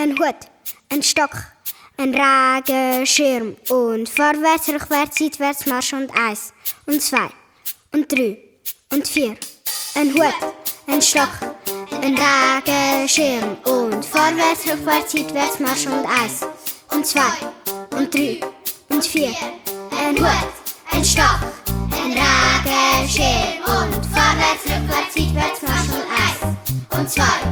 ein Hut, ein Stock, ein Regenschirm und vorwärts, rückwärts, seitwärts, Marsch und 1 und 2 und 3 und 4. Ein Hut, ein Stock, ein Regenschirm und vorwärts, rückwärts, seitwärts, Marsch und 1 und 2 und 3 und 4. Ein Hut, ein Stock, ein Regenschirm und vorwärts, rückwärts, seitwärts, Marsch und 1 und 2